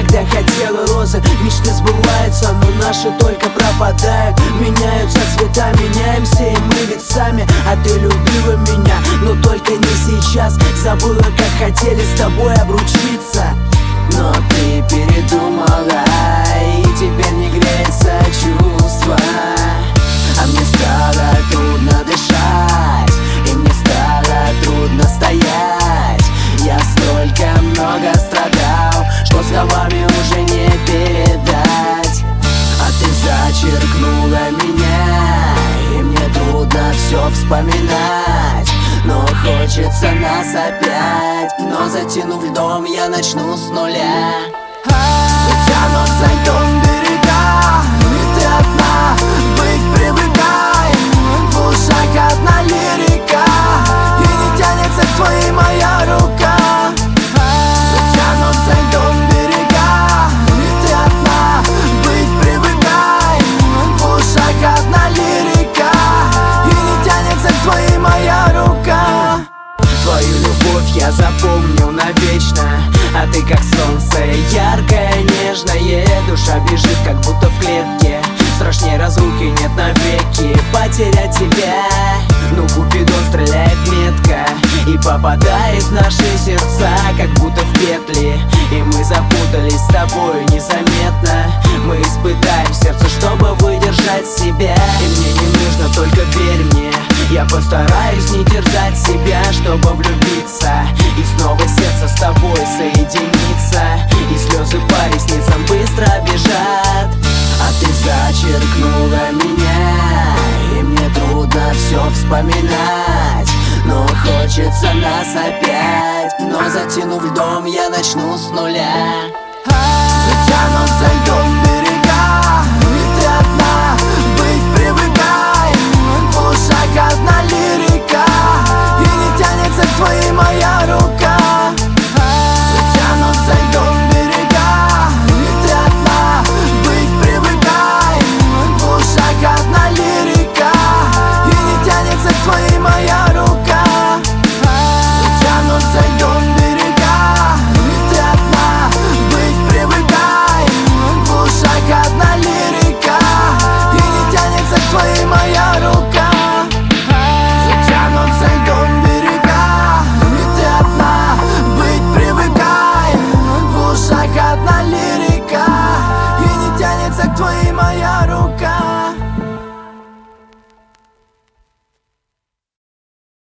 всегда хотела розы. Мечты сбываются, но наши только пропадают. Меняются цвета, меняемся и мы ведь сами. А ты любила меня, но только не сейчас. Забыла, как хотели с тобой обручиться. Но ты передумала, и теперь не греется чувство. А мне стало трудно дышать, и мне стало трудно стоять. Я столько много страдал, что словами уже не передать. А ты зачеркнула меня, и мне трудно все вспоминать. Но хочется нас опять, но затянув льдом, я начну с нуля. Затянутся льдом берега, и ты одна, быть привыкай. В ушах одна лирика, и не тянется к твоей моя рука. Затянутся льдом берега, и ты одна, быть привыкай. В ушах одна лирика, и не тянется к твоей моя рука. Твою любовь я запомню навечно, а ты как солнце, яркое, нежное. Душа бежит, как будто в клетке. Страшнее разлуки нет навеки. Потерять тебя, ну Купидон стреляет метко и попадает в наши сердца, как будто в петли. И мы запутались с тобою незаметно. Мы испытаем сердце, чтобы выдержать себя. И мне не нужно, только верь мне. Я постараюсь не терзать себя, чтобы влюбиться. И снова сердце с тобой соединится. И слезы по ресницам быстро бежат. А ты зачеркнула меня, и мне трудно все вспоминать. Но хочется нас опять, но затянув льдом, я начну с нуля. Затянутся льдом